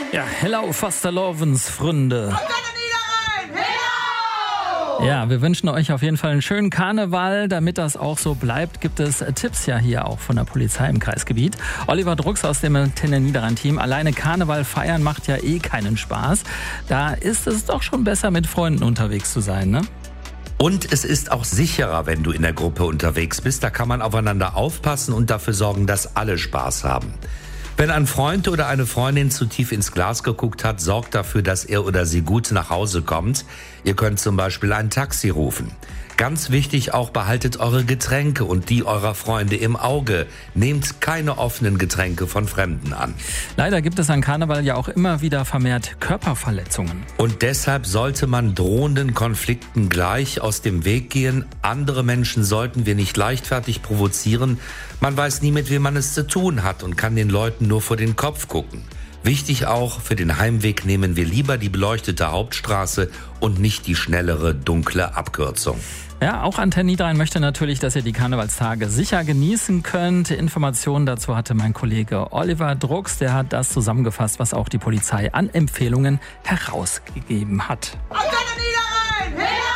Ja, hello, Fastelovensfründe. Ja, wir wünschen euch auf jeden Fall einen schönen Karneval. Damit das auch so bleibt, gibt es Tipps ja hier auch von der Polizei im Kreisgebiet. Oliver Drucks aus dem Tenne-Niederrhein-Team. Alleine Karneval feiern macht ja keinen Spaß. Da ist es doch schon besser, mit Freunden unterwegs zu sein, ne? Und es ist auch sicherer, wenn du in der Gruppe unterwegs bist. Da kann man aufeinander aufpassen und dafür sorgen, dass alle Spaß haben. Wenn ein Freund oder eine Freundin zu tief ins Glas geguckt hat, sorgt dafür, dass er oder sie gut nach Hause kommt. Ihr könnt zum Beispiel ein Taxi rufen. Ganz wichtig auch, behaltet eure Getränke und die eurer Freunde im Auge. Nehmt keine offenen Getränke von Fremden an. Leider gibt es an Karneval ja auch immer wieder vermehrt Körperverletzungen. Und deshalb sollte man drohenden Konflikten gleich aus dem Weg gehen. Andere Menschen sollten wir nicht leichtfertig provozieren. Man weiß nie, mit wem man es zu tun hat und kann den Leuten nur vor den Kopf gucken. Wichtig auch, für den Heimweg nehmen wir lieber die beleuchtete Hauptstraße und nicht die schnellere, dunkle Abkürzung. Ja, auch Antenne Niederrhein möchte natürlich, dass ihr die Karnevalstage sicher genießen könnt. Informationen dazu hatte mein Kollege Oliver Drucks. Der hat das zusammengefasst, was auch die Polizei an Empfehlungen herausgegeben hat. Antenne Niederrhein!